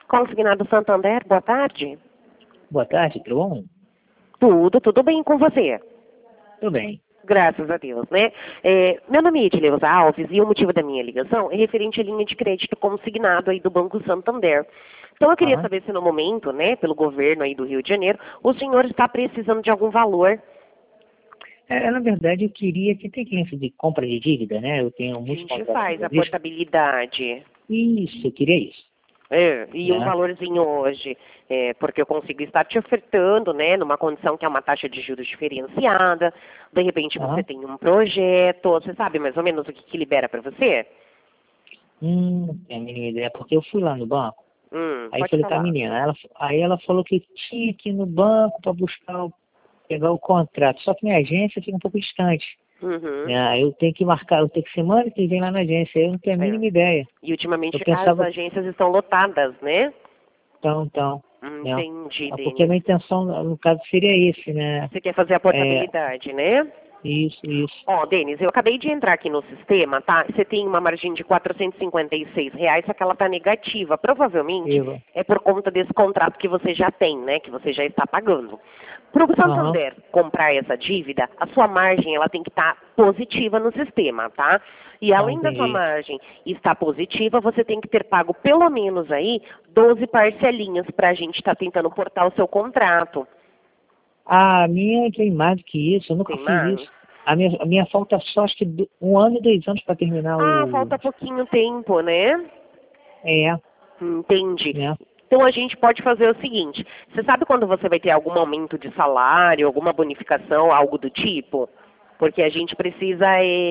Consignado Santander, boa tarde. Boa tarde, tudo bom? Tudo bem com você? Tudo bem. Graças a Deus, né? Meu nome é Edileuza Alves e o motivo da minha ligação é referente à linha de crédito consignado aí do Banco Santander. Então eu queria saber se no momento, né, pelo governo aí do Rio de Janeiro, o senhor está precisando de algum valor. Na verdade, eu queria que tem cliente de compra de dívida, né? Eu tenho A muitos gente contratos faz a previstos. portabilidade. Isso, eu queria isso. E um Né? valorzinho hoje, porque eu consigo estar te ofertando, né, numa condição que é uma taxa de juros diferenciada. De repente você tem um projeto, você sabe mais ou menos o que libera para você? É a mínima ideia, porque eu fui lá no banco, aí Pode falei com a falar. menina, aí ela falou que tinha que ir no banco para buscar, pegar o contrato, só que minha agência fica um pouco distante. Né? Eu tenho que marcar, eu tenho que semana que vem lá na agência, eu não tenho a mínima ideia. E ultimamente Eu as pensava, agências estão lotadas, né? então, né? Entendi, Porque a Denis. minha intenção, no caso, seria esse, né? Você quer fazer a portabilidade, né? Isso. Ó, Denis, eu acabei de entrar aqui no sistema, tá? Você tem uma margem de R$ 456, só que ela tá negativa. Provavelmente é por conta desse contrato que você já tem, né? Que você já está pagando. Para o Santander comprar essa dívida, a sua margem ela tem que estar positiva no sistema, tá? E além da sua margem estar positiva, você tem que ter pago pelo menos aí 12 parcelinhas para a gente estar tentando portar o seu contrato. A minha tem mais do que isso, eu nunca fiz isso. A minha falta só acho que 1 ano e 2 anos para terminar Falta pouquinho tempo, né? Entendi. Né? Então a gente pode fazer o seguinte, você sabe quando você vai ter algum aumento de salário, alguma bonificação, algo do tipo? Porque a gente precisa,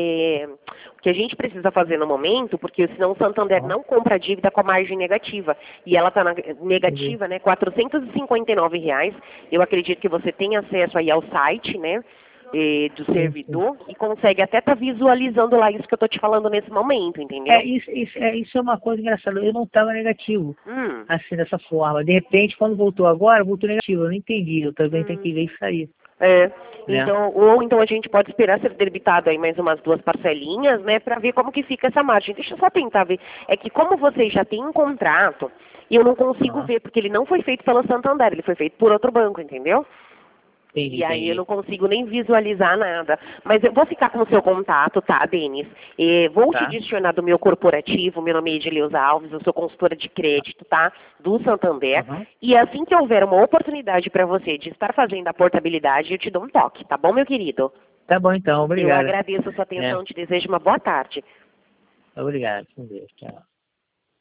o que a gente precisa fazer no momento, porque senão o Santander não compra a dívida com a margem negativa. E ela está negativa, né? R$ 459. Eu acredito que você tem acesso aí ao site, né? Do servidor e consegue até estar visualizando lá isso que eu estou te falando nesse momento, entendeu? Isso é uma coisa engraçada. Eu não estava negativo, assim, dessa forma. De repente, quando voltou agora, voltou negativo. Eu não entendi. Eu também tenho que ver isso aí. Então a gente pode esperar ser debitado aí mais umas 2 parcelinhas, né, para ver como que fica essa margem. Deixa eu só tentar ver. É que como vocês já têm um contrato, e eu não consigo ver, porque ele não foi feito pelo Santander, ele foi feito por outro banco, entendeu? E aí eu não consigo nem visualizar nada. Mas eu vou ficar com o seu contato, tá, Denis? Vou te adicionar do meu corporativo, meu nome é Edileuza Alves, eu sou consultora de crédito, tá? Do Santander. E assim que houver uma oportunidade para você de estar fazendo a portabilidade, eu te dou um toque, tá bom, meu querido? Tá bom então, obrigado. Eu agradeço a sua atenção, te desejo uma boa tarde. Obrigado, com Deus, tchau.